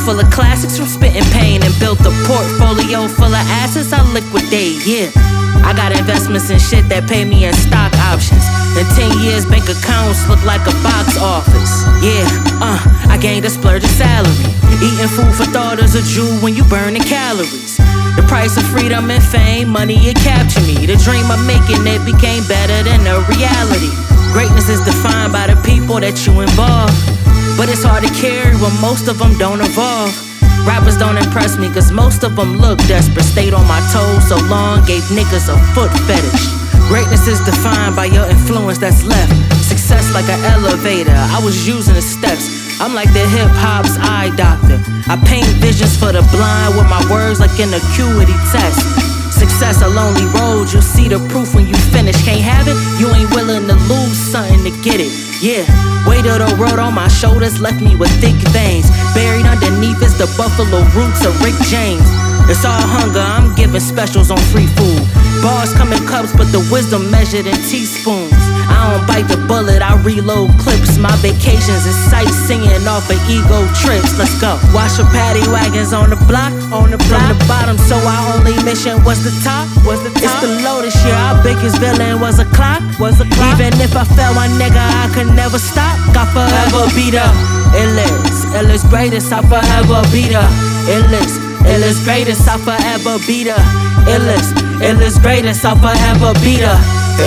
full of classics from spitting pain and built a portfolio full of assets I liquidate, yeah. I got investments in shit that pay me in stock options. In 10 years, bank accounts look like a box office. Yeah, I gained a splurge of salary. Eating food for thought is a Jew when you burning calories. The price of freedom and fame, money it captured me. The dream of making it became better than the reality. Greatness is defined by the people that you involve, but it's hard to carry when most of them don't evolve. Rappers don't impress me cause most of them look desperate. Stayed on my toes so long, gave niggas a foot fetish. Greatness is defined by your influence that's left. Success like an elevator, I was using the steps. I'm like the hip-hop's eye doctor. I paint visions for the blind with my words like an acuity test. Success a lonely road, you'll see the proof when you finish. Can't have it, you ain't willing to lose something to get it. Yeah, weight of the world on my shoulders left me with thick veins. Buried underneath is the buffalo roots of Rick James. It's all hunger, I'm giving specials on free food. Bars come in cups, but the wisdom measured in teaspoons. I don't bite the bullet, I reload clips. My vacations is sightseeing off of ego trips. Let's go. Wash your paddy wagons on the block, From the bottom, so our only mission was the top. It's below this year, our biggest villain was a clock. Even if I fell, my nigga, I could never stop. God forever be the illest greatest, I forever be the illest greatest, I forever be the illest greatest, I forever be the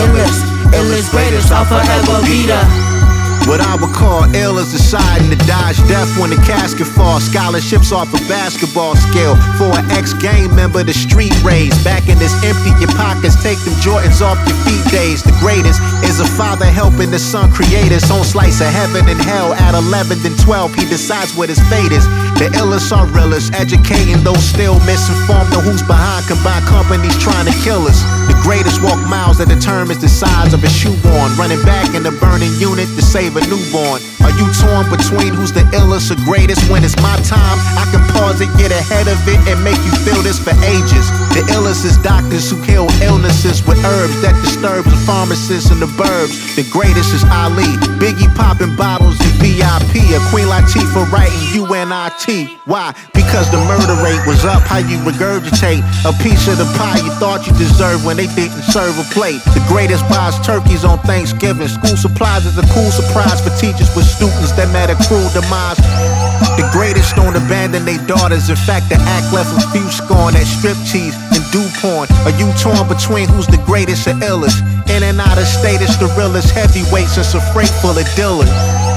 illest greatest, I'll forever be the. What I would call ill is deciding to dodge death when the casket falls. Scholarships off a basketball scale. For an ex-gang member, the street raised. Back in this empty your pockets, take them Jordans off your feet days. The greatest is a father helping the son create his own slice of heaven and hell. At 11 and 12, he decides what his fate is. The illest are realest, educating those still misinformed on who's behind combined companies trying to kill us. The greatest walk miles that determines the size of a shoehorn. Running back in the burning unit to save a newborn. Are you torn between who's the illest or greatest? When it's my time, I can pause it, get ahead of it, and make you feel this for ages. The illest is doctors who heal illnesses with herbs that disturbs the pharmacists in the burbs. The greatest is Ali, Biggie popping bottles in VIP, a Queen Latifah writing UNIT. Why? Because the murder rate was up. How you regurgitate a piece of the pie you thought you deserved when they didn't serve a plate. The greatest buys turkeys on Thanksgiving. School supplies is a cool surprise for teachers with students that met a cruel demise. The greatest don't abandon their daughters. In fact, the act left a few scorn at strip tease and do porn. Are you torn between who's the greatest or illest? In and out of state, it's the realest heavyweight since a freight full of dealers.